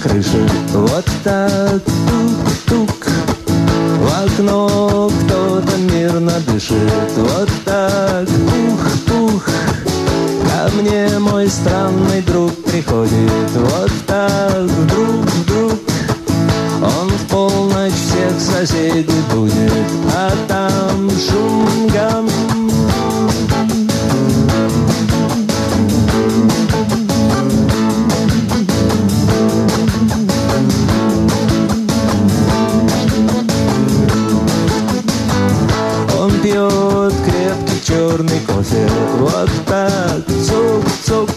крыше. Вот так, тук-тук, в окно кто-то мирно дышит. Вот так, пух-пух, ко мне мой странный друг приходит. Вот так, вдруг он в полночь всех соседей будет, а там шум-гам. Он пьет крепкий черный кофе, вот так, цук-цук,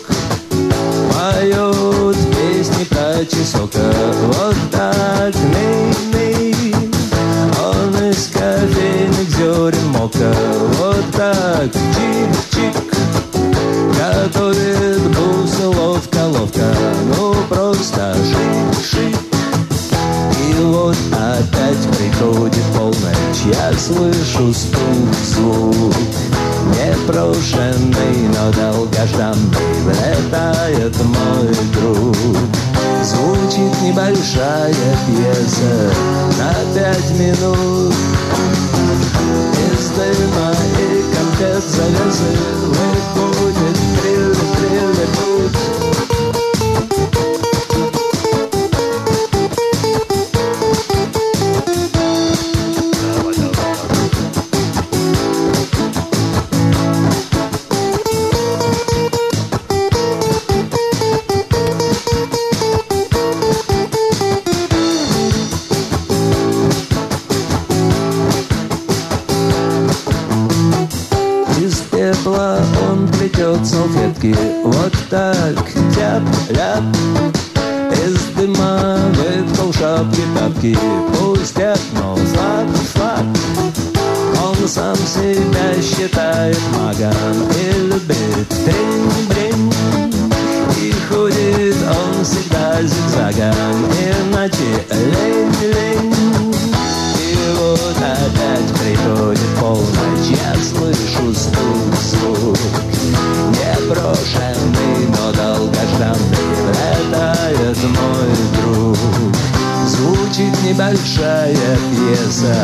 поет песни про чесока, вот так, ней-ней. Он из кофейных зерен мока, вот так, чик-чик, готовит бусы ловко-ловко, ну просто шик-шик. И вот опять приходит полночь, я слышу стук-звук, непрошенный, но долгожданный, влетает мой друг. Звучит небольшая пьеса на 5 минут. Из дыма и конфет завесы выходит триллер-тут. Он плетет салфетки, вот так, тяп-ляп. Из дыма выткал шапки-тапки, пустят, но флаг. Он сам себя считает магом и любит трень-брень. И ходит он всегда зигзагом, иначе лень-лень. И вот опять приходит полночь, я слышу стук-звук, непрошенный, но долгожданный, влетает мой друг. Звучит небольшая пьеса